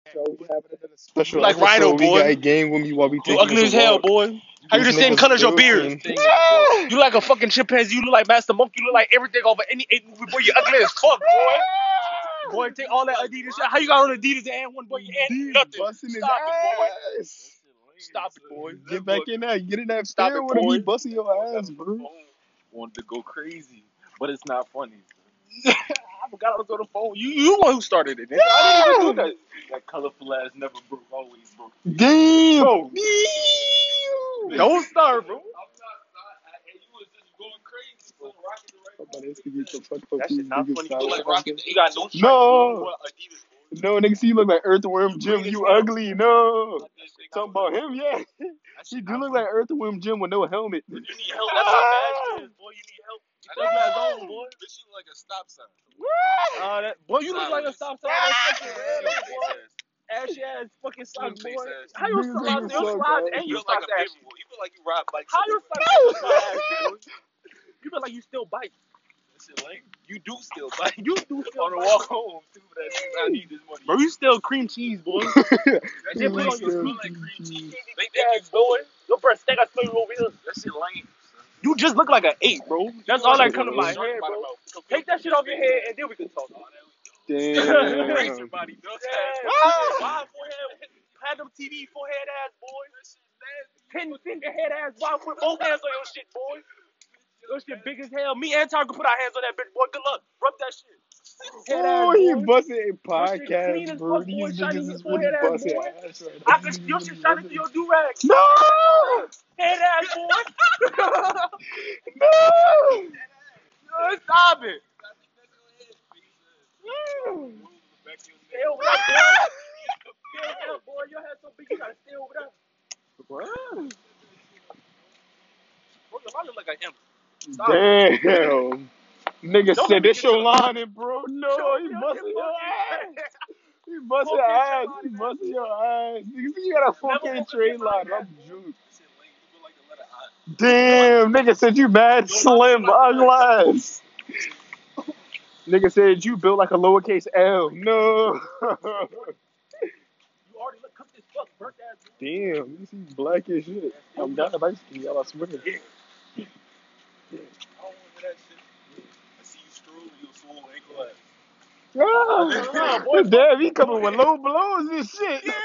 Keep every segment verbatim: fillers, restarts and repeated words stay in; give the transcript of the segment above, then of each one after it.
So we having another special You like Rhino, episode. We boy. got game with me while we You taking ugly us as a hell, walk. boy. How you These the same niggas color as your beard? joking. You look like a fucking chimpanzee. You look like Master Monkey. You look like everything over any eight movie, boy. You ugly as fuck, boy. Boy, take all that Adidas shit. How you got on Adidas and one, boy? You ain't nothing. Busting his Stop it, boy. ass. Stop it, boy. Get back in there. Get in that Stop field it, with him. boy. He busting your ass, bro. Wanted to go crazy, but it's not funny. I forgot I was on the phone. You, you the one who started it. Nigga. Yeah. I didn't even do that. That colorful ass never broke, always broke. Damn. Bro, Damn. don't start, bro. I'm not, not, and you was just going crazy, so rocking the right. I'm about to instigate the fuck up That these shit not niggas funny. style. You look like rocking. You got no stripes. No. What, Adidas, boy. No, nigga, see you look like Earthworm Jim. You ugly. No. Talking about him, yeah. He do look like Earthworm Jim with no helmet. You need help. That's how bad you is, boy. You need help. Get your glass on, boy. This shit like a stop sign. Uh, that, boy, you look like a stop sign. That's fucking red, boy. Ashy ass fucking socks, boy. How you Niggas slides, ain't your suck, slides man. and You your look like socks a ashy? baby boy. You feel like you ride bikes. How your socks ashy, boy? You feel like you still bite. That shit lame. You do still bike. You do still On the bite. walk home, too, but that nigga, I need this money. Bro, you still cream cheese, boy. That They shit put lame. on your Smell sneakers. like cream cheese. They ass, boy. Your breath stink. I smell you over here. That shit lame. You just look like an eight, bro. That's all that come to my Shark head, bottom bro. out. Take that shit off your head and then we can talk. Damn. Razor body, no Yeah. time. Wide forehead, platinum T V forehead ass, boy. Ten finger head ass, why put both hands on your shit, boy? Your shit big as hell. Me and Tyler can put our hands on that bitch, boy. Good luck. Rub that shit. Head Oh, ass, he boy. busting a Your shit podcast, clean as bro. fuck, boy. These Shiny niggas hit is really forehead ass, busting boy. ass right I now. can, These your niggas shit is shine really- into your do-rag. No! Head ass, boy. No! No, stop it. Stay over there, boy. Stay over there, boy. Your head so big, you gotta stay over there. What? Bro, your line look like him. Stop it. Damn. Nigga Don't said let me this get your your line. line, bro. No, Don't he get busting your fucking- ass. He busting Go your get your ass. line, He man. busting your ass. You see, you got a four Never K fuck with trade your line, line. I'm man. juiced. That shit lame. You feel like a letter I. Damn, nigga said you mad Your slim, line look like uglass. Nigga said you built like a lowercase L. No. You already look cooked as fuck, burnt ass. Damn, you see black as shit. I'm God of ice cream, y'all, I swear. I don't want to hear that shit. I see you stroll, you swole ankle ass. Ah, No, boy, damn, he coming with low blows and shit. Yeah.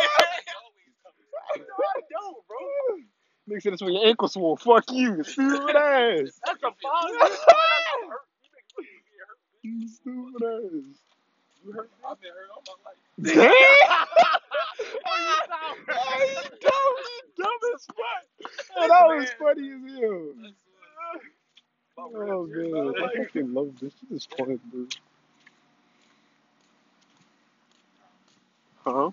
No, I don't, bro. Nigga said that's when your ankle swole. Fuck you, stupid ass. That's a positive. That's a hurt. You stupid ass. You hurt? I've been hurt all my life. Damn! Oh, you sound Hey, he dumb, he dumb as fuck. Hey, that was funny as hell. Oh man, I fucking love this. This is fun, bro. Huh?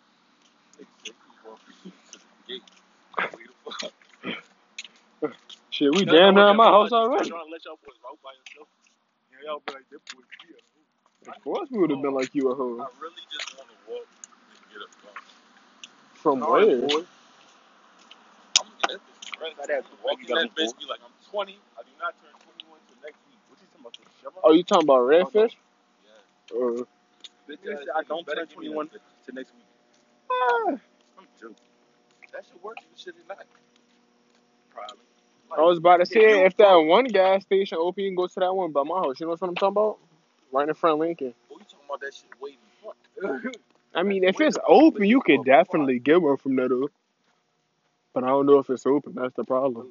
Shit, we damn near at my house already. Trying to let y'all boys out by yourself. Yeah, y'all be like, that boy, yeah. Of course we would have been like you at home. I really just want to walk and get a phone. From All right, where? boy. I'm gonna get that bitch. Right? That ass Walk you in gotta that be bitch, be like, I'm twenty. I do not turn twenty-one till next week. What you talking about? Some Chevron? Oh, you talking about redfish? Yeah. Uh, Bitch, Nigga ass said I nigga, don't better turn give me twenty-one that bitch till next week. ah, I'm joking. That shit works. This shit is not. Probably. I was about to say, if that one gas station open, you can go to that one by my house. You know what I'm talking about? Right in front of Lincoln. Oh, you talking about that shit waiting? Fuck. I mean, if it's open, you could definitely get one from there, though. But I don't know if it's open. That's the problem.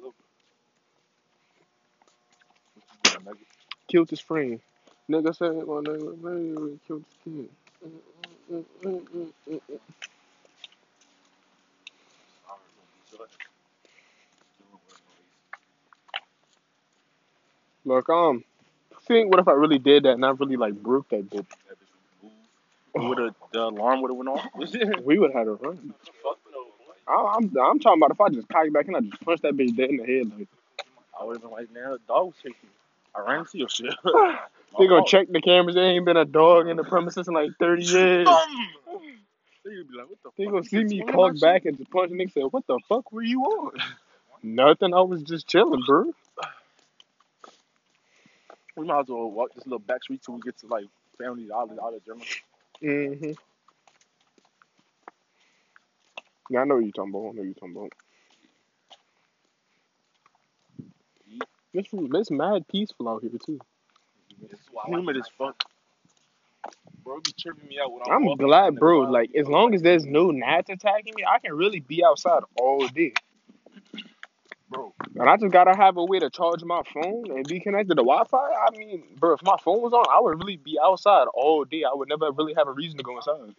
Killed his friend. Nigga said, well, nigga, nigga killed his kid. Mm, mm, mm, mm, mm. Look, um, think what if I really did that and I really like broke that bitch? Would have the alarm would have went off? We would have had a run. I, I'm I'm talking about if I just cock back and I just punch that bitch dead in the head. Like, I would have been like, man, the dog was chasing me. I ran into your shit. they gonna check the cameras. There ain't been a dog in the premises in like thirty years. They gonna be like, what the They fuck? gonna You see been me swinging cock my back shit? and just punch and nigga say, what the fuck were you on? Nothing. I was just chilling, bro. We might as well walk this little back street till we get to like Family Dollar, Dollar General. Mm-hmm. Yeah, I know what you're talking about. I know what you're talking about. This this mad peaceful out here too. It's humid as fuck. Bro, it be tripping me out when I'm, I'm walking glad, in the bro. clouds, Like you as know, long like, as there's no gnats attacking me, I can really be outside all day. bro. And I just gotta have a way to charge my phone and be connected to Wi-Fi. I mean, bro, if my phone was on, I would really be outside all day. I would never really have a reason to go inside.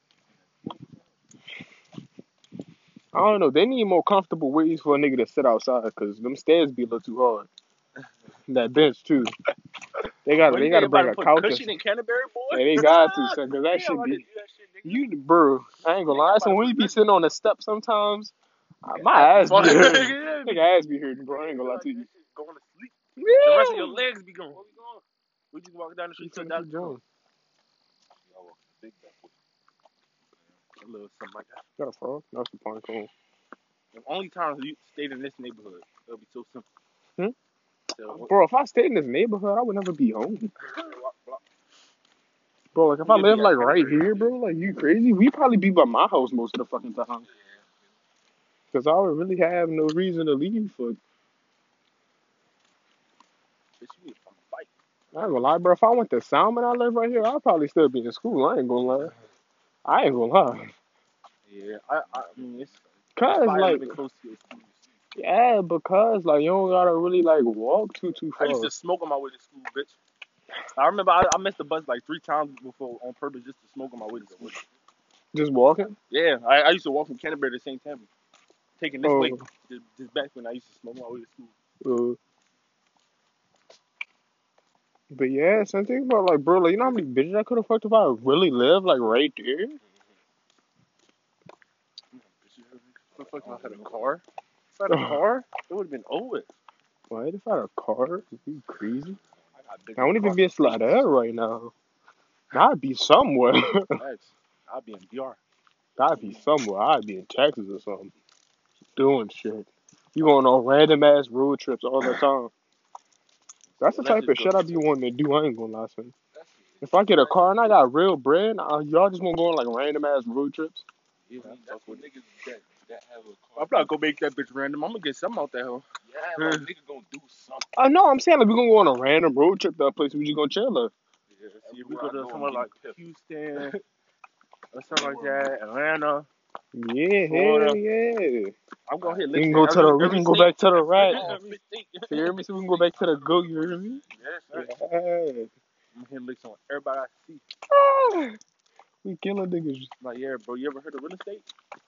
I don't know. They need more comfortable ways for a nigga to sit outside because them stairs be a little too hard. That bench too. They got Bro, they you got think to bring everybody a put couch. cushion in Canterbury, boy? Yeah, they got to, son, because that Damn, should I be didn't do that shit, nigga. you, bro. I ain't gonna lie. Nigga, So I'm when about we to be put sitting on the step sometimes, uh, nigga, my after ass fun. be hurting. Yeah, be- Nigga ass be hurting, bro. I ain't gonna lie like to you. that shit going to sleep. The rest of your Yeah. legs be gone. Where we going? We just walk down the street to Keep Doctor going. Y'all walk the big back with A little something like that. Got a frog? That's the pine cone. The only time you stayed in this neighborhood, it'll be so simple. Hmm? So, Bro, if I stayed in this neighborhood, I would never be home. block, block. Bro, like if I You'll live be like at right Canterbury. here, bro, like you crazy? We probably be by my house most of the fucking time. Cause I would really have no reason to leave for. Bitch, you need to fucking fight. I ain't gonna lie, bro. If I went to Salmon, I live right here, I'd probably still be in school. I ain't gonna lie. I ain't gonna lie. Yeah, I, I mean, it's, it's Cause fire like, living close to your school. yeah, because like you don't gotta really like walk too too I far. used to smoke on my way to school, bitch. I remember I, I missed the bus like three times before on purpose just to smoke on my way to school. Just walking. Yeah, I, I used to walk from Canterbury to Saint Tammany, taking this Oh, way, just, just back when I used to smoke on my way to school. uh, but yeah, some thing about like, bro, like you know how many bitches I could have fucked if I really lived like right there. What the fuck if I had a car? If I had a car, it would have been over. What if I had a car? Are you crazy? I got big I wouldn't even car be in space. Slidell right now. I'd be somewhere. Facts. I'll be in D R. I'd be somewhere. I'd be in Texas or something. Doing shit. You going on random ass road trips all the time. That's the Let's type just of go. shit I be wanting to do. I ain't gonna lie, son. If I get a car and I got real bread, uh, y'all just gonna go on like random ass road trips? Yeah, I mean, that's what niggas that, that have a car. I'm not gonna make that bitch random. I'm gonna get something out that hell. Yeah, like nigga gonna do something. I know. I'm saying like we gonna go on a random road trip to a place we just gonna chill at. Yeah, See, if we everywhere go I to go, somewhere I'm like getting pipped. Houston or something like that, Atlanta, Yeah, Florida. hell yeah. I'm gonna hit We licks can in go to every, the. We every can go state. back to the rat. Every state. You hear me? So we can go back to the goat. You hear me? Yes, sir. Yeah. I'm hitting licks on everybody I see. Ah, we killing niggas. Like, yeah, bro, you ever heard of real estate?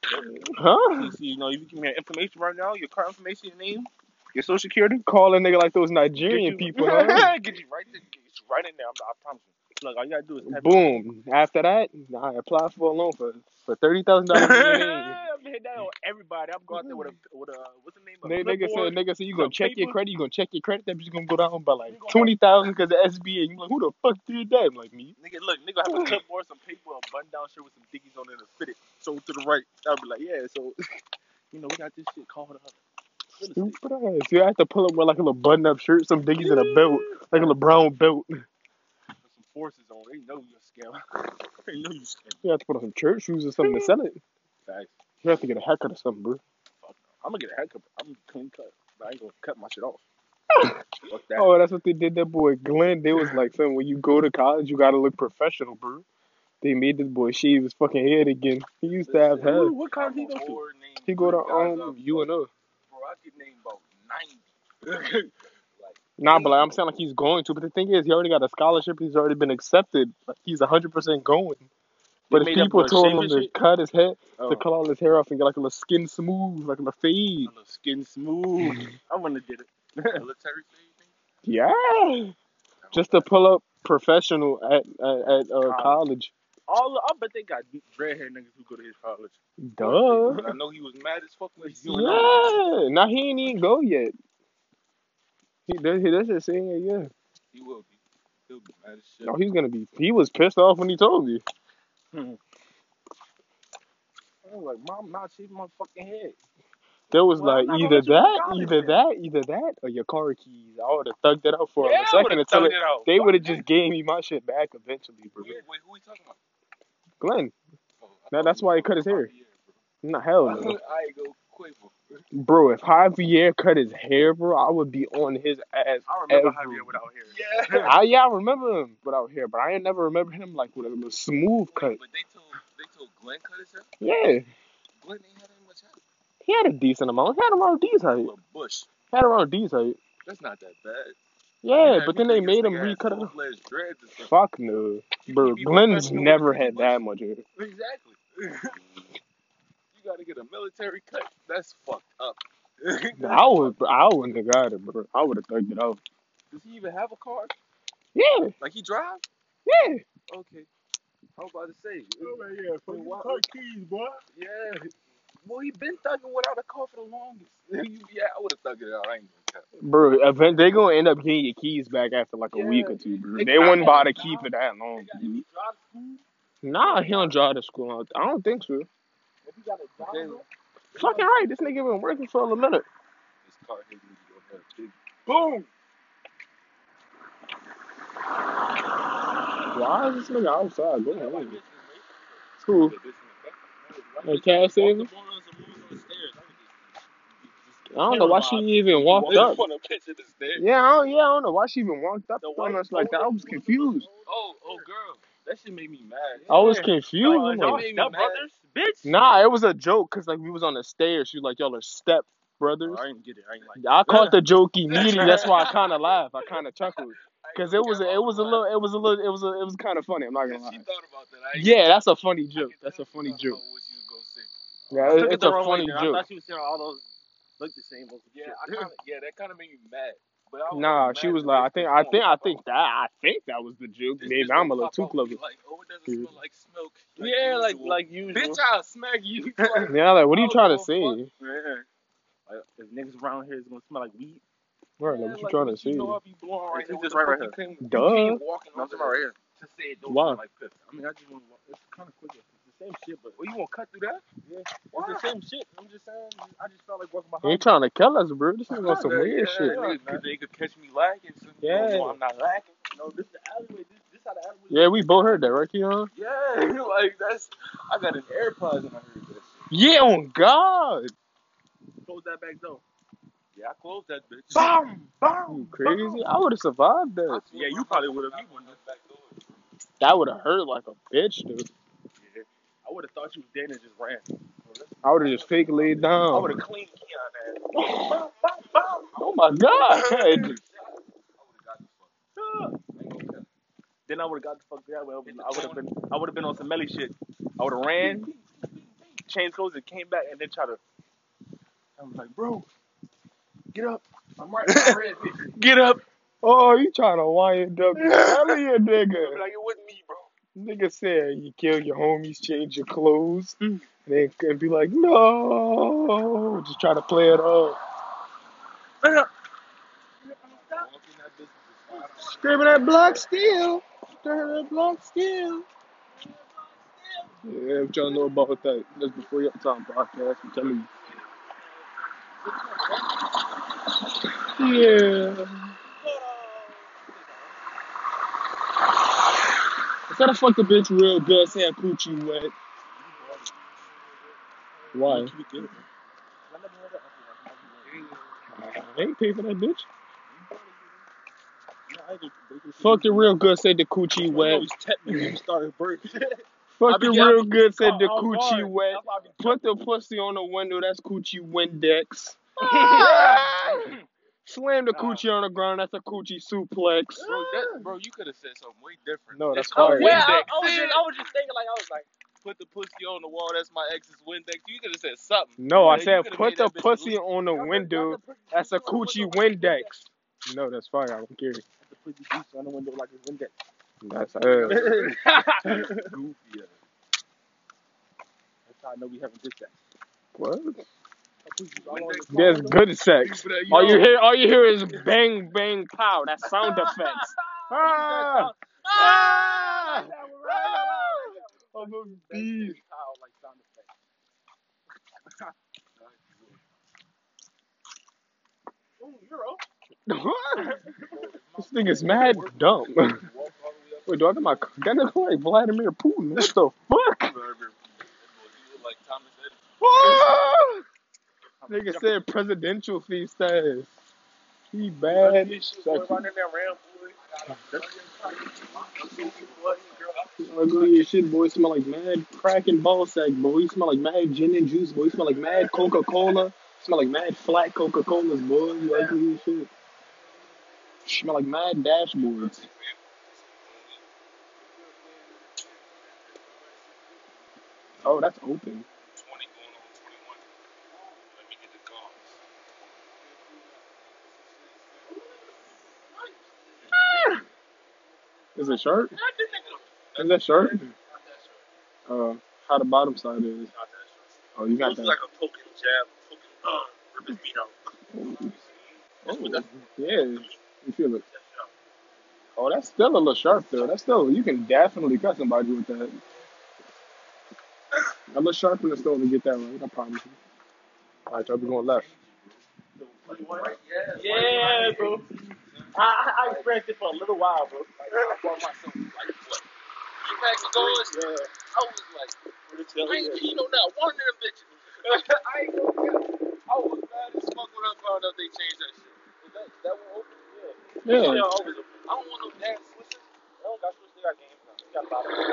Huh? You see, you know, if you give me your information right now, your car information, your name, your social security, Call a nigga like those get Nigerian you, people, huh? get you right there, get you right in there. I'm, I promise you. Look, all you gotta do is type Boom. After that, I apply for a loan for for thirty thousand dollars in your name. I'm hitting that on everybody. I'm going out there with a with a what's the name of Nigga, nigga clipboard, said, nigga said you gonna some check your paper. credit. You gonna check your credit. That bitch gonna go down by like You gonna twenty thousand because the S B A. You like, who the fuck did that? I'm like me. Nigga, look, nigga have a clipboard, some paper, a button down shirt with some dickies on it and fit it. So to the right. I'll be like, yeah, so you know, we got this shit called uh, real estate. Stupid ass. You have to pull up with like a little button up shirt, some diggies and a belt, like a little brown belt. Put some forces on. They know you're a scam. They know you scam. You have to put on some church shoes or something to sell it. Facts. You have to get a haircut or something, bro. Fuck no. I'm gonna get a haircut. I'm gonna clean cut, but I ain't gonna cut my shit off. Fuck that. Oh, that's what they did. That boy Glenn. They was like, son, when you go to college, you gotta look professional, bro. They made this boy shave his fucking head again. He used to have hair. Ooh, what college he go to? He go to um U N O. Bro, I get named about ninety. Nah, but like, I'm saying like he's going to. But the thing is, he already got a scholarship. He's already been accepted. Like he's one hundred percent going. But They his made that people boy told shave him his to shit? cut his head, Oh. to cut all his hair off and get like a little skin smooth, like a little fade. A little skin smooth. I wouldn't have did it. Military thing? Yeah, just to pull up professional at at, at uh, college. All I bet they got red hair niggas who go to his college. Duh. I know he was mad as fuck when he doing that. Yeah. Now he ain't even go yet. He does. He does just saying it. Yeah. He will be. He'll be mad as shit. No, he's gonna be. He was pissed off when he told me. Hmm. I was like, Mom, not shaving my fucking head. There was Well, I'm like not gonna either let you go to that, college either then. that, either that, or your car keys. I would have thugged it out for him Yeah, a I second would've until thugged it, it out. they Fuck would have that. just gave me my shit back eventually, bro. Wait, wait, who we talking about? Glenn. Oh, I Now thought that's we why he was cut his talking hair. about Javier, bro. No, hell no. I ain't go Quavo. Bro, if Javier cut his hair, bro, I would be on his ass. I remember every- Javier without hair. Yeah. I, yeah, I remember him without hair, but I ain't never remember him like with a, with a smooth cut. But they told they told Glenn cut his hair. Yeah, Glenn ain't had any much hair. he had a decent amount. He had around D's height. Little bush. Had around D's height. That's not that bad. Yeah, Yeah, but me then they thinking this made him nigga had recut it. full-fledged dreads and stuff. Fuck no. Bro, You be Glenn's professional never with the had bush. that much hair. Exactly. You gotta get a military cut. That's fucked up. I would, I wouldn't have got it, bro. I would have thugged it out. Does he even have a car? Yeah, Like he drive? yeah. Okay. I was about to say. Oh, man, yeah. Fucking Why- car keys, boy. Yeah. Well, he been thugging without a car for the longest. Yeah, I would have thugged it out. I ain't gonna tell. Bro, event they gonna end up getting your keys back after like a Yeah. week or two, bro. They They got- wouldn't bother to keep it that long. If he drive to school, Nah, he don't drive to school. I don't think so. if he got a job, Okay. though, Fucking right, this nigga been working for a minute. This car here needs to go ahead. Big. boom. Why is this nigga outside? Go ahead. Bitch, Who? bitch, bitch. Hey, Cass Saver? I don't know why she even walked up. On a bitch in the stairs. Yeah, I don't, yeah, I don't know why she even walked up The on white us like that. I was confused. Oh, oh, girl. That shit made me mad. I was Yeah. confused. Like, I'm y'all like, made me step mad. brothers, bitch. nah, it was a joke because like we was on the stairs. She was like, y'all are step brothers. I didn't get it. I ain't like it. I caught the joke immediately. That's why I kind of laughed. I kind of chuckled because it was a, it was a little it was a little it was a, it was kind of funny. I'm not gonna She lie. thought about that. I ain't- Yeah, that's a funny I joke. could That's a tell funny she joke. thought about what she was gonna say. Yeah, I it- took it it's the a wrong way funny then. I joke. thought she was saying all those look the same. Those Yeah, shit. I kinda, yeah, that kind of made me mad. But I was Nah, mad she that was this like, I think, I bitch think, I gonna think that, I think that was the joke. This Maybe bitch I'm a gonna little pop too out clever. and be Like, oh, it doesn't Yeah. smell like smoke. Like Yeah, like usual. like usual. Bitch, I'll smack you. Like, Yeah, like, what are you I trying to don't say? give a fuck. Yeah. Like, if niggas around here is gonna smell like weed. Right, Yeah, like, what you like, trying to what say? You know I be blowing right It's now. just What right the right fuck you came- Duh. You came walking No, over I'm right here. to say it don't Why? smell like piss. I mean, I just want to. It's kind of quick. It's the same shit, but Well, you want to cut through that? yeah, Why? it's the same shit. I'm just saying. I just felt like walking He behind. ain't trying to kill us, bro. This nigga on some Yeah, weird yeah, shit. yeah, Cause they could catch me lacking. So you Yeah. know I'm not lacking. No, this the alleyway. This this how the alleyway. Yeah, we both heard that, right, Keon? Yeah, like that's. I got an AirPods and I heard that shit. Yeah, on God. Close that back door. Yeah, I closed that bitch. Bam, You bam. crazy? I would have survived that. Yeah, you probably would have. You wouldn't have. back door. That would have hurt like a bitch, dude. Yeah. I would have thought you was dead and just ran. I would have just fake laid I down. would have cleaned Keon ass. Bam, bam, bam. Oh my God. Then I would have got the fuck that way. I would have been. I would have been on some Melly shit. I would have ran, changed clothes, and came back, and then try to. I was like, bro, get up. I'm right. I'm right. Get up. Oh, you trying to wind up the hell of your nigga. Like it wasn't me, bro. Nigga said you kill your homies, change your clothes, and then and be like, no. Just try to play it off. Screaming at Block Steel. Screaming at Block Steel. Yeah, what y'all know about that? That's before your time podcast. I'm telling you. Yeah. Instead of fuck the bitch real good, saying coochie wet. Why? I ain't pay for that bitch. Fuck it real good, said the coochie wet. Fuck it real good, said the coochie wet. Put the pussy on the window, that's coochie Windex. Slam the coochie on the ground, that's a coochie suplex. Bro, that, bro, you could have said something way different. No, that's It's called fire. Yeah, I, Windex. I was just, I was just thinking like I was like, Put the pussy on the wall. That's my ex's Windex. You could have said something. No, I You said coulda put made the that bitch pussy look- on the window, that's a coochie Windex. No, that's fire, I don't care. the pussy juice on the window like it's Windex. That's uh, Goofy. ass. That's how I know we haven't did that. what? Windex. There's good sex. But, uh, All you yo, hear, all you hear is bang, bang, pow. That's sound effects. Ah! Ah! I'm a beast. This nigga's mad dumb. Wait, do I got my that nigga like Vladimir Putin? What the fuck? like Thomas Edison. What? Nigga said presidential feast status. He Ugly bad. as shit, boy. Running that round, boy. Ugly as shit, boy. Smell like mad crack and ball sack, boy. You smell like mad gin and juice, boy. You smell like mad Coca Cola. Smell like mad flat Coca Colas, boy. You ugly as shit. Smell like mad dashboards. Oh, that's open. twenty going on twenty-one. Let me get the cards. Is it sharp? Is that sharp? Uh, how the bottom side is. Oh, you got Looks that. like a poking jab, poking, uh, rip his meat out. Oh, yeah. You feel it. Oh, that's still a little sharp, though. That's still, you can definitely cut somebody with that. A little sharp in the store to get that right, I promise you. All right, y'all be going left. Yeah, bro. I, I I experienced it for a little while, bro. I bought myself like what? Three packs of doors? Yeah. I was like, I ain't, you know, not one of them bitches. I ain't gonna get it. I was mad as fuck when I found out they changed that shit. Is that, that one open? Yeah. Yeah. Yeah, always. I don't want no damn switches. They don't got switch, they got games now. They got a lot of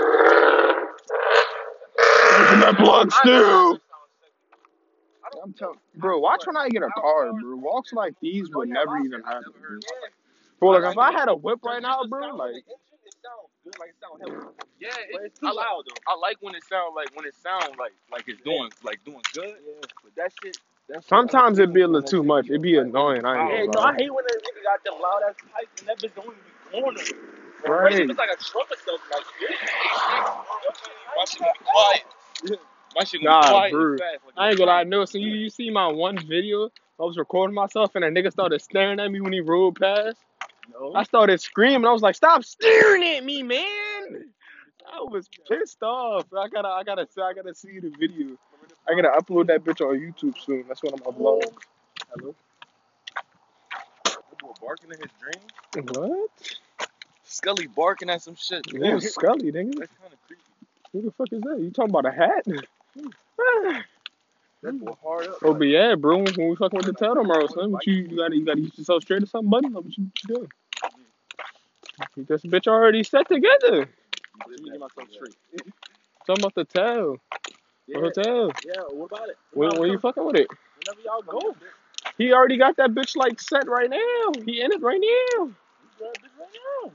Open that plug still. I don't I'm telling, bro, watch when I get a car, bro. Walks like these would never even happen, bro. Yeah. Bro, like if I had a whip right now, bro, like, It sounds good, like it sounds healthy. Yeah, But it, it's too I like, loud, though. I like when it sound like when it sound like like it's doing like doing good. Yeah. But that shit. That shit sometimes it'd be a little too much. It'd be annoying. I Yeah, ain't no, gonna I lie. hate when that nigga got them loud ass pipes and that bitch don't even be going to me. Right. Especially if it's like a truck or something like this. My shit gonna be quiet. My shit gonna Nah, be quiet bro. and fast. Like I ain't gonna lie, no. So you, you see my one video? I was recording myself and a nigga started staring at me when he rolled past. No. I started screaming. I was like, "Stop staring at me, man!" I was pissed off. I gotta, I gotta, I gotta see the video. I gotta upload that bitch on YouTube soon. That's one of my vlogs. Hello? that boy barking in his dreams. What? Scully barking at some shit. Who was Scully, nigga? That's kind of creepy. Who the fuck is that? You talking about a hat? That boy hard up. Oh, but yeah, bro. When we fucking with the tail tomorrow, son, what you, you gotta, you gotta get yourself straight or something, buddy. Like, what you, what you doing? You this bitch already set together. Let me get myself straight. Talking about the tail. Yeah, The hotel. yeah, what about it? When, when you fucking with it? Whenever y'all go. He already got that bitch like set right now. He in it right now. You grab this right now.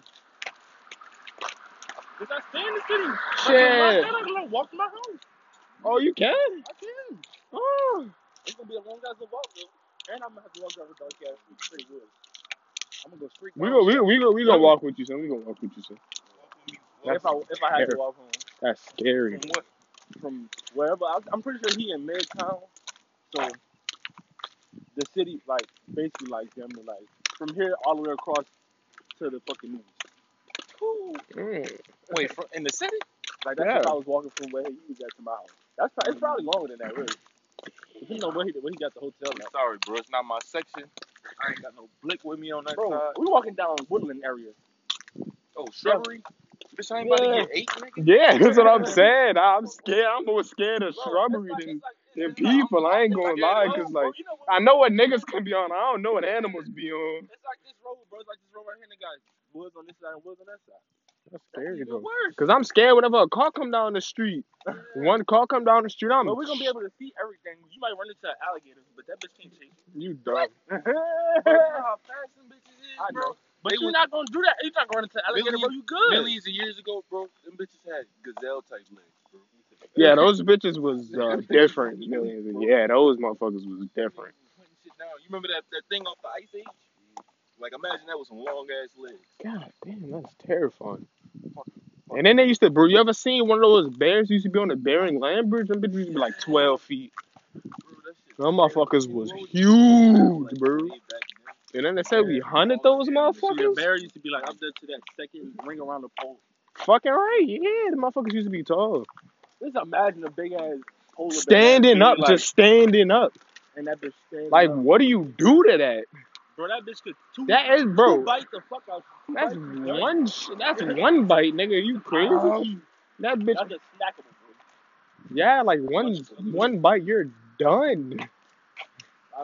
Cause I stay in the city. Shit. I can walk to my house. Oh, you can? I can. Oh. It's gonna be a long ass walk though. And I'm gonna have to walk over dark ass pretty good. I'm gonna go street. We go, we go, we go, we gonna walk with you, son. We gonna walk with you, son. If I if I had to walk home. That's scary. From what? From wherever. I, I'm pretty sure he in Midtown. So the city, like basically, like them, like from here all the way across to the fucking movies. Mm. Wait, from, in the city? Like that's Yeah. if I was walking from where he was at to my house. That's probably, it's probably longer than that, really. Depending on where he where he got the hotel now. Sorry, bro. It's not my section. I ain't got no blick with me on that Bro, side. we walking down Woodland area. Oh, shrubbery? Bitch, I ain't about Yeah. to get eight, nigga. Yeah, that's what I'm saying. I'm scared. I'm more scared of Bro, shrubbery it's like- than, it's like- than it's like- people. I ain't gonna it's lie, this cause road, like bro. You know what- I know what niggas can be on. I don't know what animals be on. It's like this road, bro. It's like this road right here, and they got woods on this side and woods on that side. That's scary Even though. worse. Cause I'm scared whenever a car come down the street. One car come down the street, I'm. But we're gonna be able to see everything. You might run into an alligator, but that bitch can't chase you. You dumb. Bro, you know how fast them bitches is, I bro? know. But They you're was- not gonna do that. You're not gonna run into an alligator, bro. You good. Millions of years ago, bro, them bitches had gazelle type legs, bro. Yeah, those bitches was uh, different. Millions. of- Yeah, those motherfuckers was different. Hunting shit down. You remember that, that thing off the Ice Age? Like, imagine that with some long ass legs. God damn, that's terrifying. And then they used to, bro. You ever seen one of those bears used to be on the Bering Land Bridge? Them bitches used to be like twelve feet. Bro, that shit. Them motherfuckers was huge, bro. And then they said we hunted those See, the motherfuckers. bear used to be like up there to that second ring around the pole. Fucking right, yeah. The motherfuckers used to be tall. Just imagine a big ass polar bear. Standing up, like, just standing up. and that bitch standing Like, up. what do you do to that? Bro, that bitch could two, That is, two bro. bite the fuck out. Two That's bites, you done. one. Sh- that's one bite, nigga. You crazy? Um, That bitch. That's a snackable, bro. Yeah, like one one bite, you're done.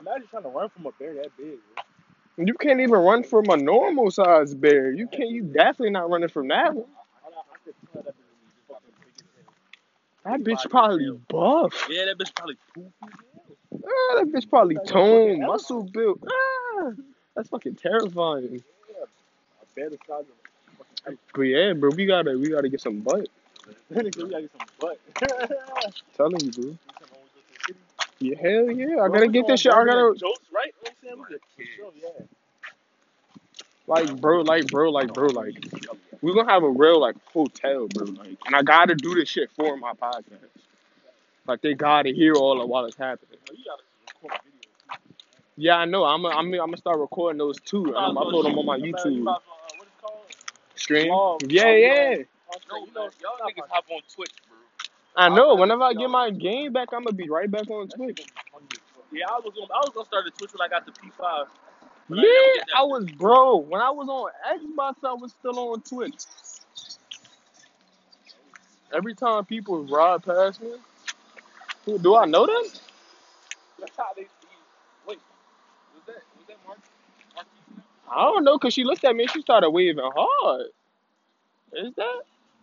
Imagine trying to run from a bear that big, bro. You can't even run from a normal sized bear. You can't. You definitely not running from that one. I, I, I could tell that bitch was fucking big as hell. That bitch probably buff. Yeah, that bitch probably poofy as hell. Ah, that bitch probably toned, muscle built. Ah, that's fucking terrifying. Yeah, a bear the size of a fucking But yeah, bro, we gotta we gotta get some butt. Nigga, we gotta get some butt. Telling you, bro. You come on, we go to the city. Yeah, hell yeah. I Bro, gotta we get go this on shit. I Bourbon gotta and Jokes, right? You know what I'm saying? We get for sure, yeah. like, bro, like, bro, like, bro, like. We're gonna have a real like hotel, bro. Like, and I gotta do this shit for my podcast. Like, they gotta hear all of while it's happening. Oh, you gotta record a video. Yeah, I know. I'm gonna I'm I'm gonna start recording those too, and I'm gonna upload them on my You might- YouTube you might as well, uh, what is it called? stream. Vlog. Yeah, Vlog. yeah. No, No, you know, man, y'all niggas hop on Twitch, bro. I know. I'll Whenever I never get my game back, I'm gonna be right back on Twitch. Yeah, I was gonna, I was gonna start the Twitch when I got the P five. But I Yeah, never did that. I was, bro. When I was on Xbox, I was still on Twitch. Every time people ride past me, who do I know them? That's how they see. Wait, was that was that Mark? Marquise now? I don't know, cause she looked at me and she started waving hard. Is that?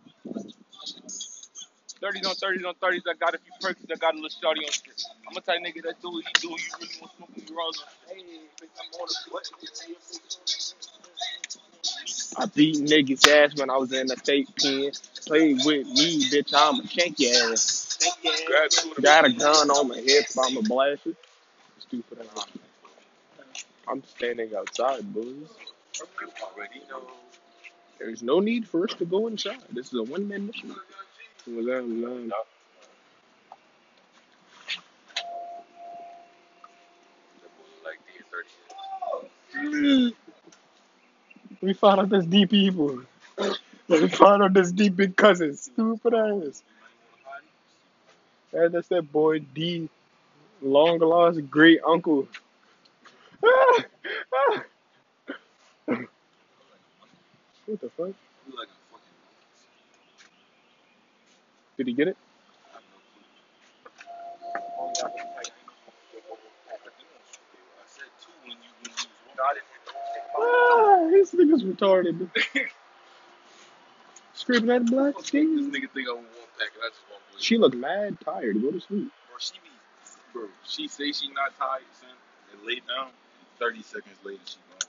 thirties on thirties on thirties. I got a few perks. I got a little shorty on shit. I'm gonna tell you, nigga, that do what he do. You really want to smoke me rolls? Hey, bitch, I'm on the what? I beat niggas ass when I was in the state pen. Play with me, bitch, I'ma shank your ass. Grab two of the Got a gun on my hip, I'ma blast it. Stupid ass. I'm standing outside, boys. already know. There's no need for us to go inside. This is a one-man mission. Was that, was that, Like the thirty. we found out this D people. We found out this D big cousin. Stupid ass. And that's that boy D. Long lost great uncle. What the fuck? Like a fucking. Did he get it? I said two when you when you was Ah, this nigga's retarded. Screaming at black This skin. nigga think I want one pack and I just want one. She look mad tired. Go to sleep. Bro, she be, bro, she say she not tired, son, and lay down. Thirty seconds later, she gone.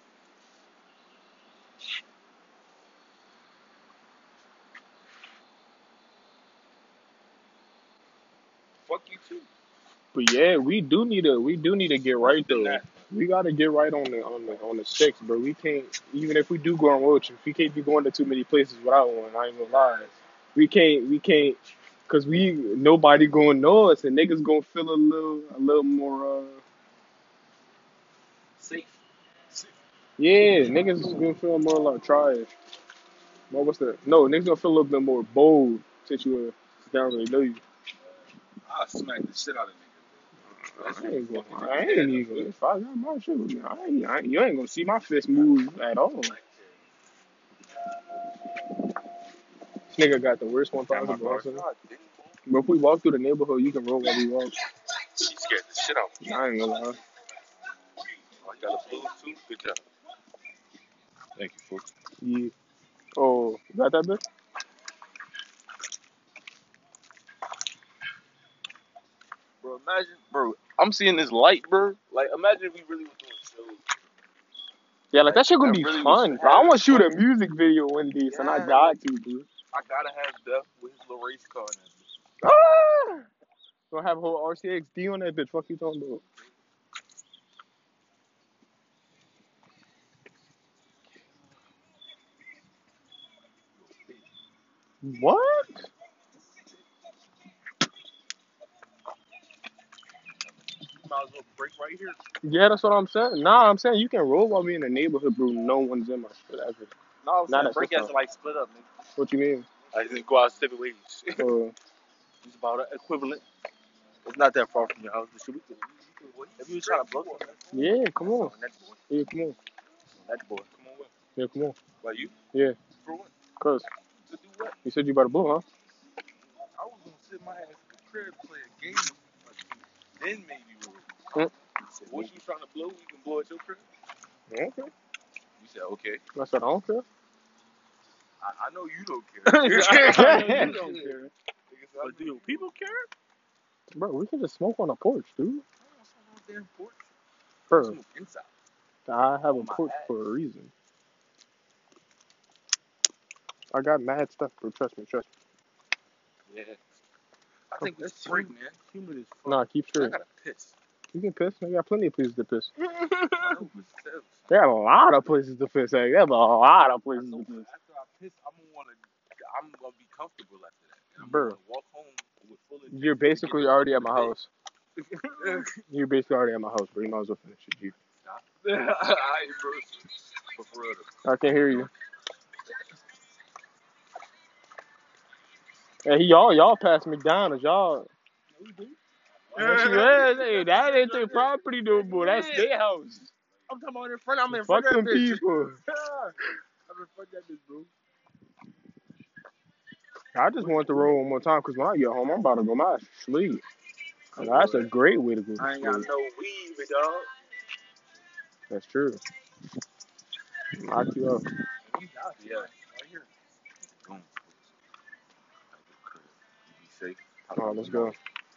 Fuck you too. But yeah, we do need to we do need to get right though. We gotta get right on the on the on the sticks, bro. We can't even if we do go on road trips, we can't be going to too many places without one. I ain't gonna lie. We can't we can't cause we nobody gonna know us and niggas gonna feel a little a little more uh Safe. yeah, niggas gonna feel more like trash. What what's that? No, niggas gonna feel a little bit more bold since you uh, don't really know you. I'll smack the shit out of niggas. I ain't gonna, I ain't even. If I got my shit with me, I ain't, I ain't, you ain't gonna see my fist move at all. This nigga got the worst one possible. Also. But if we walk through the neighborhood, you can roll while we walk. She scared the shit out of me. I ain't gonna lie. I got a blue too. Good job. Thank you, folks. Yeah. Oh, you got that bit? Bro, imagine, bro, I'm seeing this light, bro. Like, imagine if we really was doing shows. Yeah, like that shit gonna That be really fun. was Bro. I want to shoot fun. a music video one day, son. I Yeah. got to, dude. I gotta have Beth with his little race car in it. Ah! Gonna have a whole R C X D on that bitch. Fuck you talking about? What? Might as well break right here. Yeah, that's what I'm saying. Nah, I'm saying you can roll while we in the neighborhood, bro. No one's in my shit ever. No, I was Nah, saying that's break just as to like split up, nigga. What you mean? I didn't go out seven ways. Uh, It's about an equivalent. It's not that far from your house, but should we could, if you was trying to blow something, yeah, come on. next boy, Yeah, come on. next boy. Come on, what? Yeah, come on. Like you? Yeah, For what? cuz. To do what? You said you about to blow, huh? I was gonna sit my ass at the crib, play a game, or two, then maybe roll. Mm. So what you trying to blow? You can blow at your crib. Okay. You said okay. I said I don't care. I, I know you don't care. I know you don't care. But do people care? Bro, we can just smoke on a porch, dude. I don't smoke on the damn porch. Bro, Smoke inside. I have a On my porch ass. for a reason. I got mad stuff, bro. Trust me, trust me. Yeah. I think we That's break, humid. man. Humid as fuck. Nah, keep I straight. gotta piss. You can piss. I got plenty of places to piss. I know, but still. They got a lot of places to piss. Like, they have a lot of I places know, to but piss. after I piss, I'm gonna wanna, I'm gonna be comfortable after that. And I'm Bro. gonna walk home with full intention You're to get basically the already at fuck my to house. You're basically already at my house, bro. You might as well finish it, G. Stop. Alright, bro. For real though. I can't hear you. Hey, y'all, y'all pass McDonald's, y'all. Yes, you is. Hey, that ain't their property, no more. That's their house. I'm talking about in front. I'm in Fuck front of them that bitch. people. I'm in front of that bitch, bro. I just want to roll one more time because when I get home, I'm about to go my sleep. And that's a great way to go to I ain't got sleep. no weed, big dog. That's true. Knock you up. Yeah. Right here. Boom. You be safe. Oh, let's go.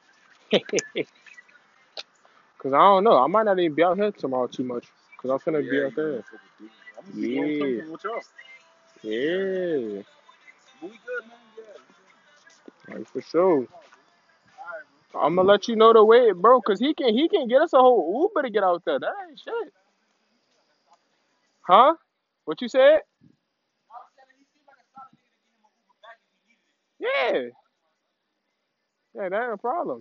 Because I don't know. I might not even be out here tomorrow too much. Because I'm finna be Yeah, out there. I'm gonna be going Yeah. something with y'all. Yeah. But we good, man. Yeah. Like, for sure. I'm gonna let you know the way, bro, because he can he can get us a whole Uber to get out there. That ain't shit. Huh? What you said? Yeah. Yeah, that ain't a problem.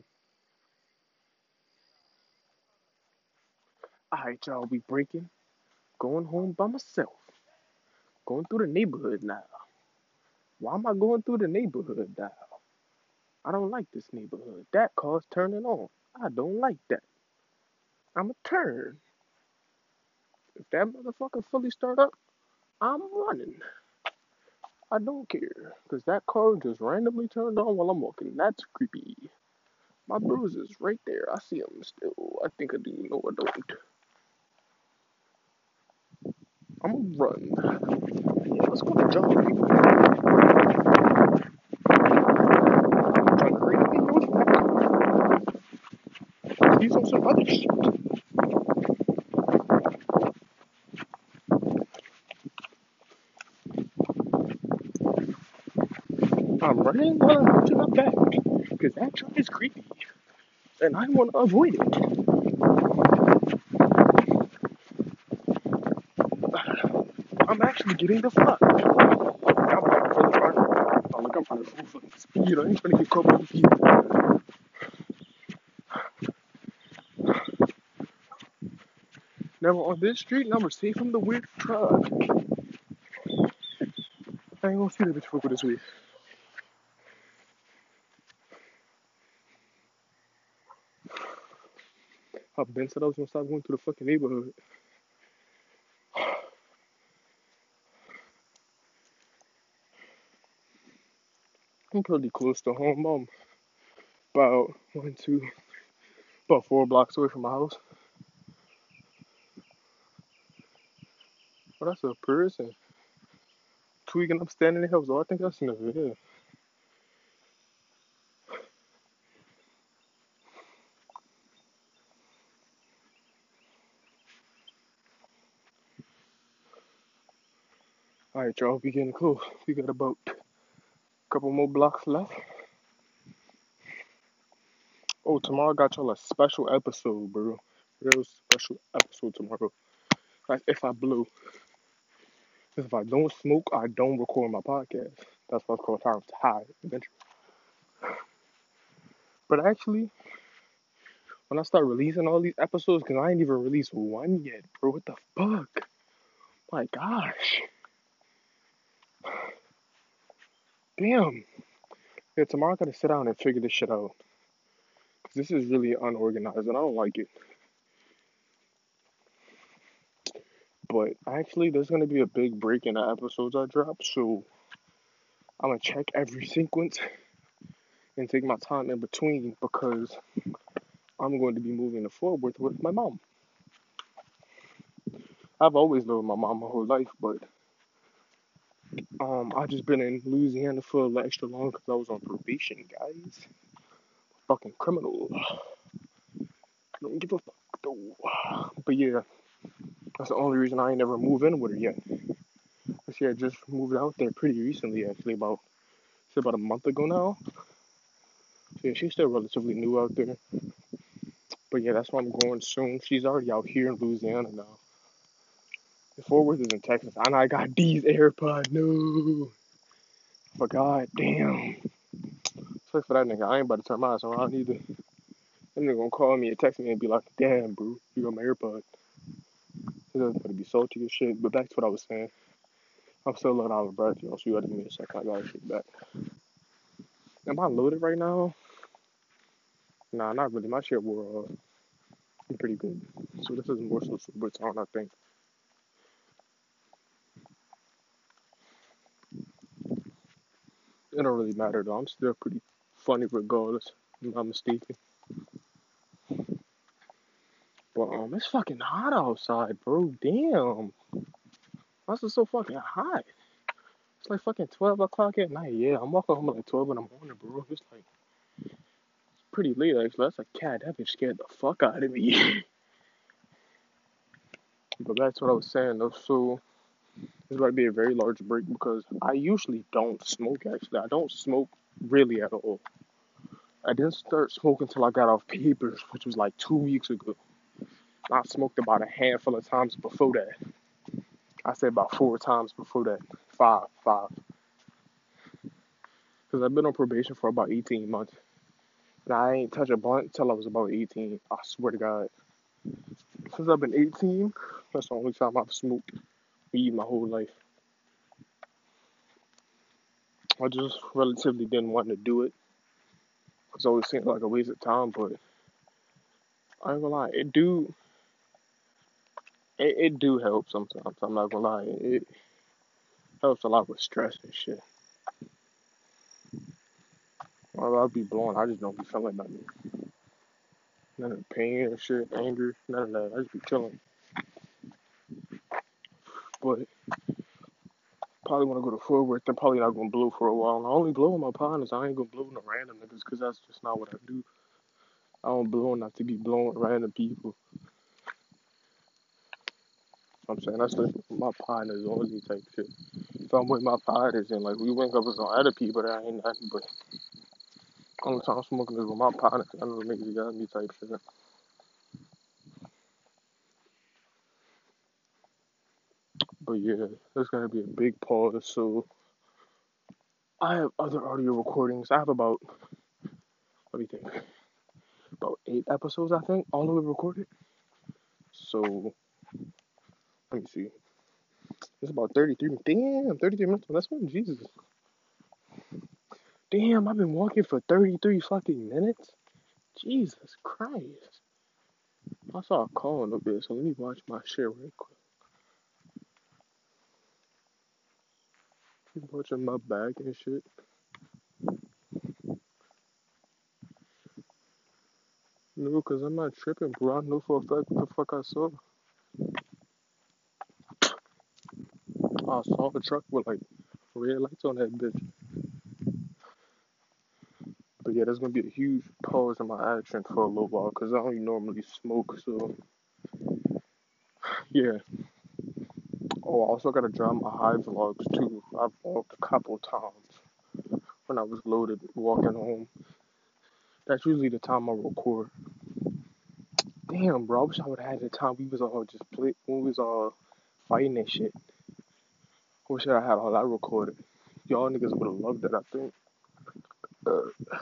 Alright, y'all, we breaking. Going home by myself. Going through the neighborhood now. Why am I going through the neighborhood now? I don't like this neighborhood. That car's turning on. I don't like that. I'ma turn. If that motherfucker fully start up, I'm running. I don't care. Because that car just randomly turned on while I'm walking. That's creepy. My bruise is right there. I see him still. I think I do. No, I don't. I'm gonna run. Yeah, let's go to jump. Trying to create a video. He's on some other shit. I'm running while I'm watching my back. Because that truck is creepy. And I want to avoid it. I'm actually getting the fuck. I'm running for the front. Oh, look, I'm trying to go fucking speed. I ain't trying to get caught by the people. Never on this street, and I'm safe from the weird truck. I ain't gonna see the bitch fuck with this weed. I've been said I was gonna stop going to the fucking neighborhood. I'm pretty close to home. I'm about one, two, about four blocks away from my house. Oh, that's a person tweaking up, standing in the hills. Oh, I think that's in the video. All right, y'all, we getting close. We got about a couple more blocks left. Oh, tomorrow I got y'all a special episode, bro. Real special episode tomorrow. Like if I blew. If I don't smoke, I don't record my podcast. That's what's called Time to High Adventure. But actually, when I start releasing all these episodes, because I ain't even released one yet, bro. What the fuck? My gosh. Damn. Yeah, tomorrow I gotta sit down and figure this shit out. Because this is really unorganized and I don't like it. But actually, there's gonna be a big break in the episodes I drop, so I'm gonna check every sequence and take my time in between because I'm going to be moving to Fort Worth with my mom. I've always lived with my mom my whole life, but um, I just been in Louisiana for a little extra long because I was on probation, guys. Fucking criminal. Don't give a fuck though. But yeah, that's the only reason I ain't never moved in with her yet. Cause she had just moved out there pretty recently, actually, about say about a month ago now. So yeah, she's still relatively new out there. But yeah, that's why I'm going soon. She's already out here in Louisiana now. The Fort Worth is in Texas. And I got these AirPods. No. Forgot. Damn. Sorry for that nigga. I ain't about to turn my ass around either. Them nigga gonna call me and text me and be like, damn, bro, you got my AirPods. He's gonna be salty as shit. But back to what I was saying. I'm still loading out of breath, you know, so you gotta give me a second. I got shit back. Am I loaded right now? Nah, not really. My shit wore off. I'm pretty good. So this is more so super town, I think. It don't really matter though. I'm still pretty funny regardless. I'm not mistaken. But um, it's fucking hot outside, bro. Damn. Why is it so fucking hot? It's like fucking twelve o'clock at night. Yeah, I'm walking home at like twelve in the morning, bro. It's like pretty late actually. That's a cat. That bitch scared the fuck out of me. But that's what I was saying though. So this might be a very large break because I usually don't smoke actually. I don't smoke really at all. I didn't start smoking until I got off papers, which was like two weeks ago. I smoked about a handful of times before that. I said about four times before that. Five, five. Because I've been on probation for about eighteen months. And I ain't touched a blunt until I was about eighteen. I swear to God. Since I've been eighteen, that's the only time I've smoked weed my whole life. I just relatively didn't want to do it. Because it always seemed like a waste of time, but I ain't gonna lie, it do it, it do help sometimes. I'm not gonna lie. It helps a lot with stress and shit. Well, I'll be blowing, I just don't be feeling nothing. None of the pain or shit, anger, none of that. I just be chilling. But probably want to go to Fort Worth. I'm probably not gonna blow for a while. And I only blow with my partners. I ain't gonna blow no random niggas because that's just not what I do. I don't blow enough to be blowing with random people. I'm saying that's just my partners only type shit. If I'm with my partners and like we wake up with some other people, that ain't nothing. But only time I'm smoking is with my partners. I know the niggas got me type shit. But yeah, there's gonna be a big pause. So I have other audio recordings. I have about let me think, about eight episodes I think, all of it recorded. So let me see. It's about thirty-three. Damn, thirty-three minutes. That's one. Jesus. Damn, I've been walking for thirty-three fucking minutes. Jesus Christ. I saw a call in a bit, so let me watch my shit real quick. I'm watching my bag and shit. No, because I'm not tripping, bro. I know for a fact what the fuck I saw. I saw a truck with like red lights on that bitch. But yeah, there's gonna be a huge pause in my action for a little while because I don't normally smoke, so yeah. Oh, I also gotta drop my high vlogs too. I've vlogged a couple times when I was loaded walking home. That's usually the time I record. Damn, bro, I wish I would have had the time we was all just play when we was all fighting and shit. I wish I had all that recorded. Y'all niggas would have loved it, I think. Uh,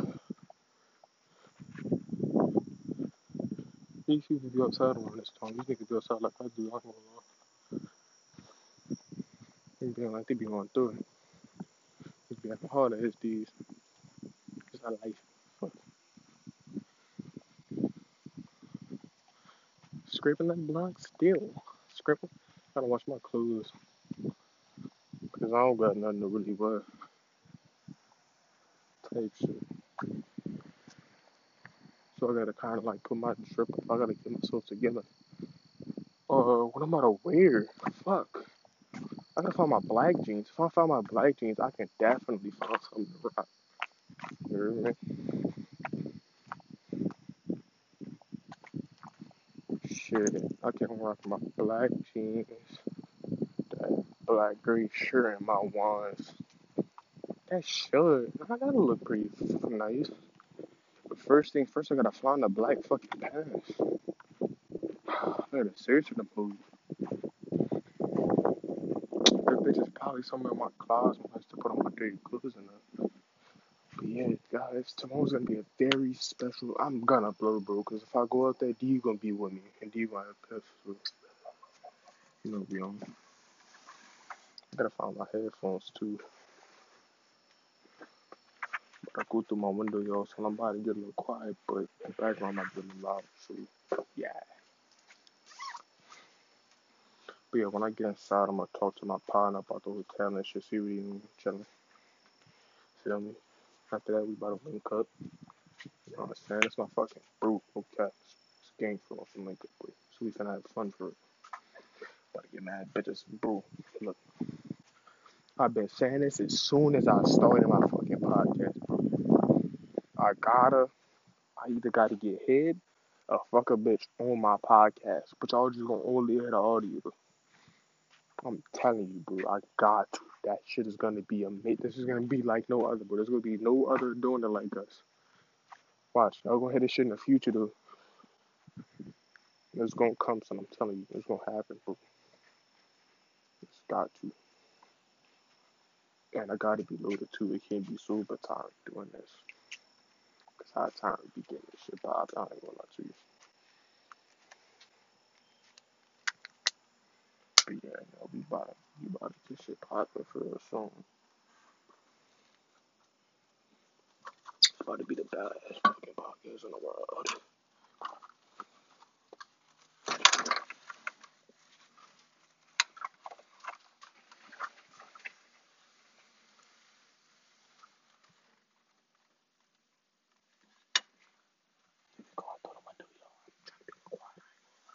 these people be outside around this time. These niggas be outside like I do. I don't know. They be like they be going through it. They be acting hard at his D's. Cause I like fuck. Scraping that block still. Scraping. Gotta wash my clothes. Cause I don't got nothing to really wear. Type shit. So I gotta kind of like put my trip. I gotta get myself together. Uh, what am I to wear? Fuck. I gotta find my black jeans. If I find my black jeans, I can definitely find something to rock. You hear me? Shit, I can rock my black jeans, that black gray shirt, and my ones. That should. I gotta look pretty nice. But first thing first, I gotta find the black fucking pants. I gotta search for the move. That bitch is probably somewhere in my closet. I have to put on my dirty clothes in there. But yeah, guys, tomorrow's gonna be a very special. I'm gonna blow, bro, because if I go out there, D gonna be with me, and D gonna have piss. So, you know, be on. I gotta find my headphones too. But I go through my window, y'all, so I'm about to get a little quiet, but the background might be a little loud. So, yeah. But yeah, when I get inside, I'm gonna talk to my partner about the hotel and shit, see what he chilling. Feel me? After that, we about to link up. You know what I'm saying? It's my fucking bro, okay. It's gang for us to link up with. So we finna have fun for it. About to get mad bitches, bro. Look, I've been saying this as soon as I started my fucking podcast, bro. I gotta, I either gotta get head or fuck a bitch on my podcast. But y'all just gonna only hear the audio. I'm telling you, bro, I got to. That shit is gonna be amazing. This is gonna be like no other, bro. There's gonna be no other doing it like us. Watch, y'all gonna hear this shit in the future, though. It's gonna come, son. I'm telling you, it's gonna happen, bro. It's got to. And I gotta be loaded too. It can't be super tired doing this. Cause how time to be getting this shit popped. I ain't gonna lie to you. But yeah, no, we about to, we about to get shit popping for real soon. It's about to be the baddest fucking podcast in the world. God, I thought I'm gonna do y'all. I'm trying to be quiet.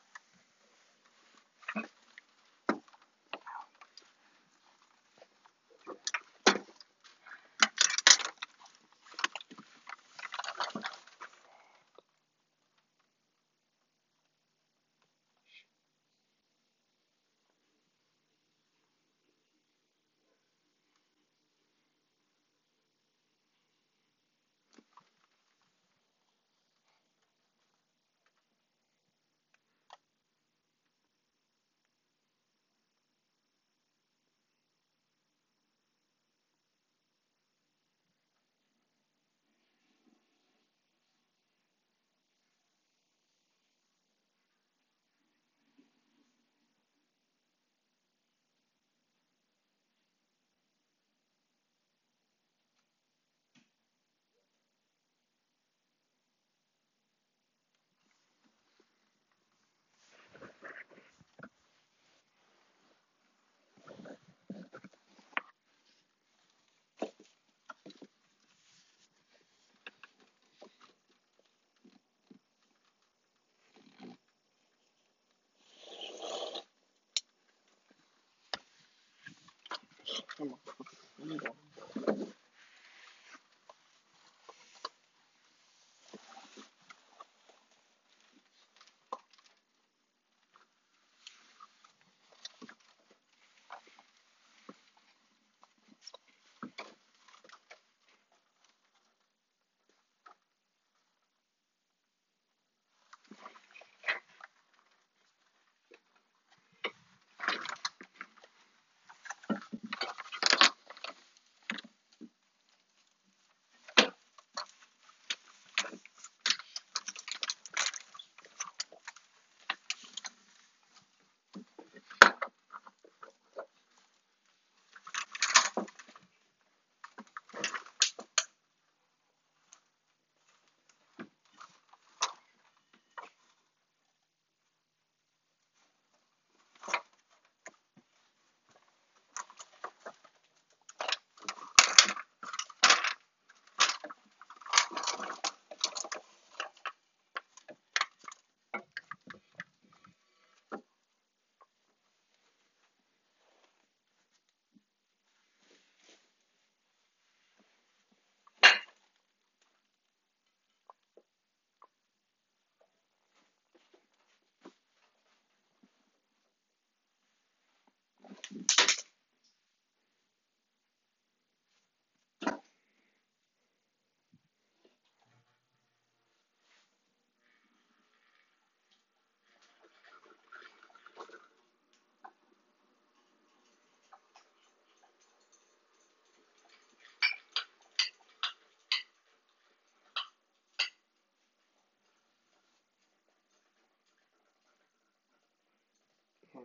Come on. Let me go.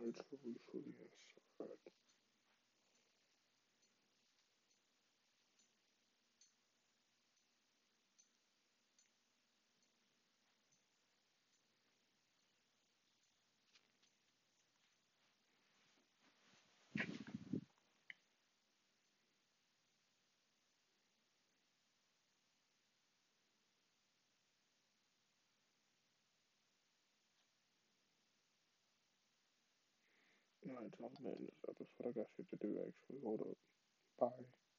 truly, truly inside. Alright, so I'm ending this episode. I got shit to do actually. Hold up. Bye.